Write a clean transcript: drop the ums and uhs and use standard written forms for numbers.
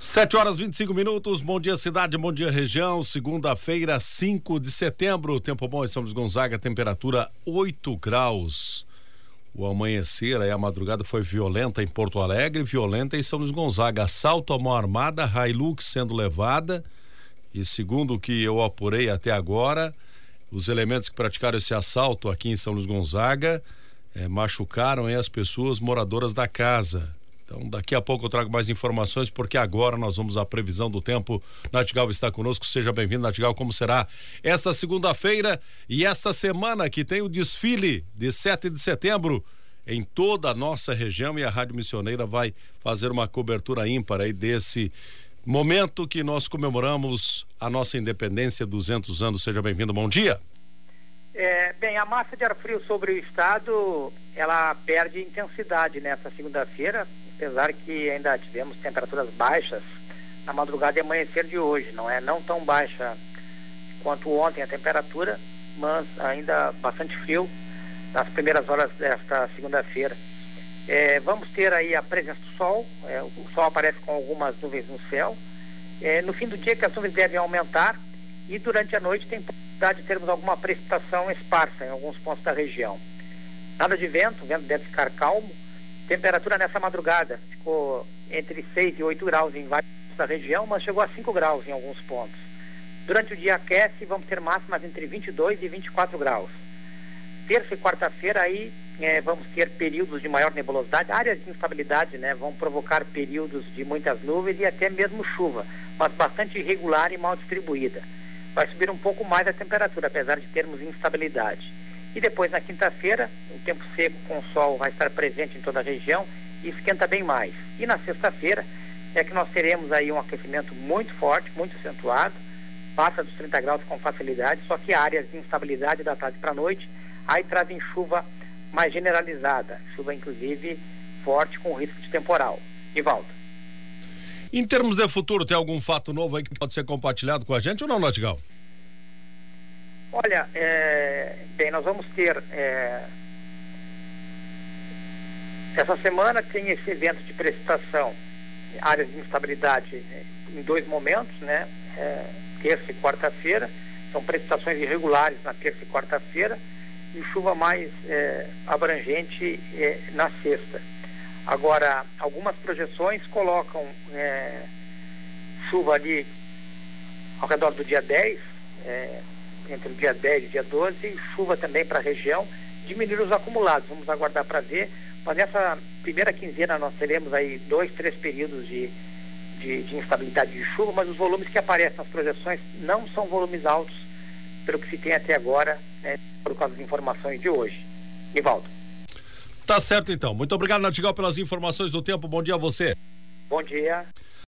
7h25, bom dia cidade, bom dia região, segunda-feira, 5 de setembro, tempo bom em São Luís Gonzaga, temperatura 8 graus. O amanhecer, aí a madrugada foi violenta em Porto Alegre, violenta em São Luís Gonzaga, assalto à mão armada, Hilux sendo levada, e segundo o que eu apurei até agora, os elementos que praticaram esse assalto aqui em São Luís Gonzaga machucaram as pessoas moradoras da casa. Então, daqui a pouco eu trago mais informações, porque agora nós vamos à previsão do tempo. Natigal está conosco, seja bem-vindo, Natigal. Como será esta segunda-feira e esta semana que tem o desfile de 7 de setembro em toda a nossa região, e a Rádio Missioneira vai fazer uma cobertura ímpar aí desse momento que nós comemoramos a nossa independência, 200 anos. Seja bem-vindo, bom dia. Bem, a massa de ar frio sobre o estado, ela perde intensidade nessa segunda-feira, apesar que ainda tivemos temperaturas baixas na madrugada e amanhecer de hoje. Não é não tão baixa quanto ontem a temperatura, mas ainda bastante frio nas primeiras horas desta segunda-feira. Vamos ter aí a presença do sol, o sol aparece com algumas nuvens no céu. No fim do dia que as nuvens devem aumentar, e durante a noite tem possibilidade de termos alguma precipitação esparsa em alguns pontos da região. Nada de vento, o vento deve ficar calmo. Temperatura nessa madrugada ficou entre 6 e 8 graus em vários pontos da região, mas chegou a 5 graus em alguns pontos. Durante o dia aquece e vamos ter máximas entre 22 e 24 graus. Terça e quarta-feira aí vamos ter períodos de maior nebulosidade, áreas de instabilidade, vão provocar períodos de muitas nuvens e até mesmo chuva, mas bastante irregular e mal distribuída. Vai subir um pouco mais a temperatura, apesar de termos instabilidade. E depois, na quinta-feira, o tempo seco com sol vai estar presente em toda a região e esquenta bem mais. E na sexta-feira é que nós teremos aí um aquecimento muito forte, muito acentuado, passa dos 30 graus com facilidade, só que áreas de instabilidade da tarde para a noite, aí trazem chuva mais generalizada, chuva inclusive forte com risco de temporal. E volta. Em termos de futuro, tem algum fato novo aí que pode ser compartilhado com a gente ou não, Natigal? Olha, bem, nós vamos ter essa semana tem esse evento de precipitação, áreas de instabilidade em dois momentos, terça e quarta-feira, são precipitações irregulares na terça e quarta-feira e chuva mais abrangente na sexta. Agora, algumas projeções colocam chuva ali ao redor do dia 10, entre o dia 10 e o dia 12, e chuva também para a região, diminuir os acumulados, vamos aguardar para ver, mas nessa primeira quinzena nós teremos aí 2, 3 períodos de instabilidade de chuva, mas os volumes que aparecem nas projeções não são volumes altos, pelo que se tem até agora, por causa das informações de hoje. Nivaldo. Tá certo então, muito obrigado, Natigal, pelas informações do tempo, bom dia a você. Bom dia.